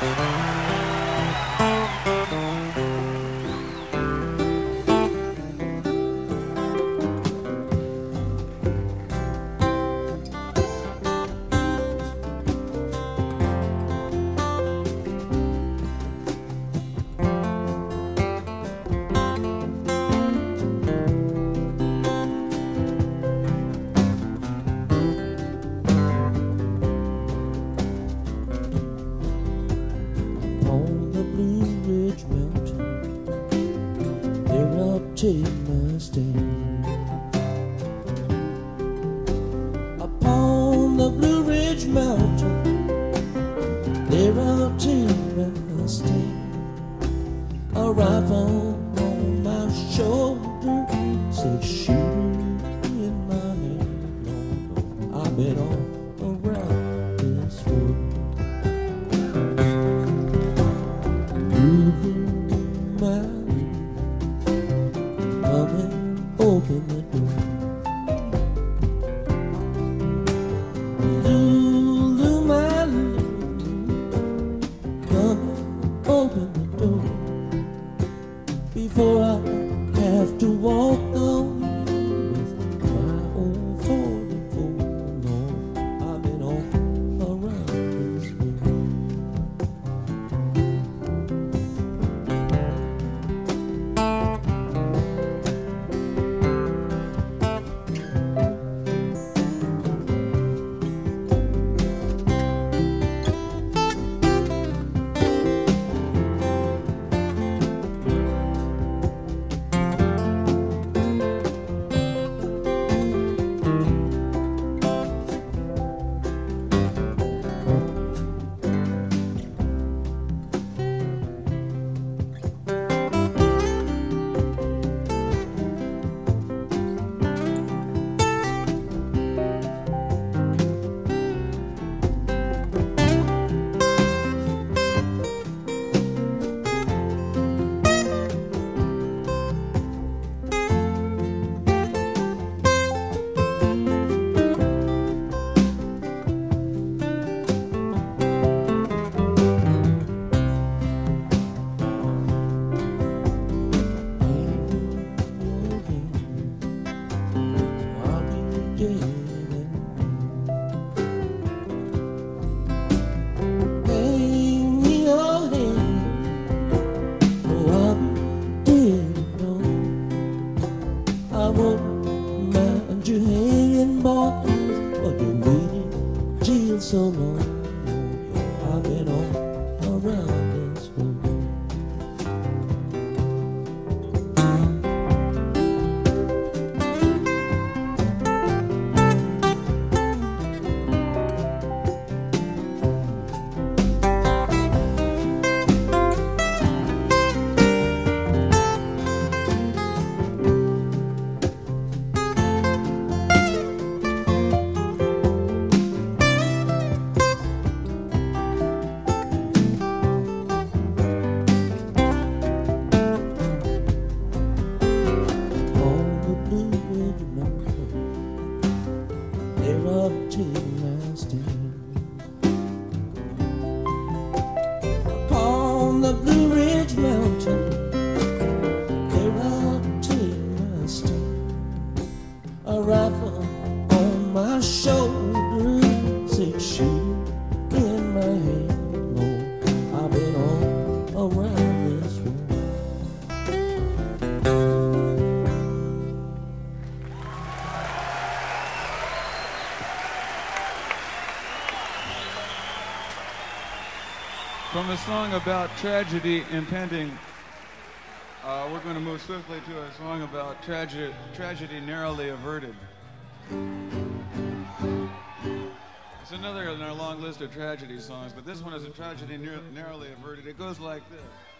On the Blue Ridge Mountain, there I'll take my stand. Upon the Blue Ridge Mountain, there I'll take my stand. A rifle on my shoulder, said shooting in my hand. Lord, I've been all around this world. Come and open the door. Lulu, my Lulu, come and open the door before I have to walk on with my old 44. Lord, I've been all around this world. I won't mind you hanging, boys, but you waited till so long. I've been all around this world. There I'll take my stand. Upon the Blue Ridge Mountain, there I'll take my stand. A rifle on my shoulder, six shooter in my hand. Lord, I've been all around this world. From a song about tragedy impending, we're going to move swiftly to a song about tragedy narrowly averted. It's another in our long list of tragedy songs, but this one is a tragedy narrowly averted. It goes like this.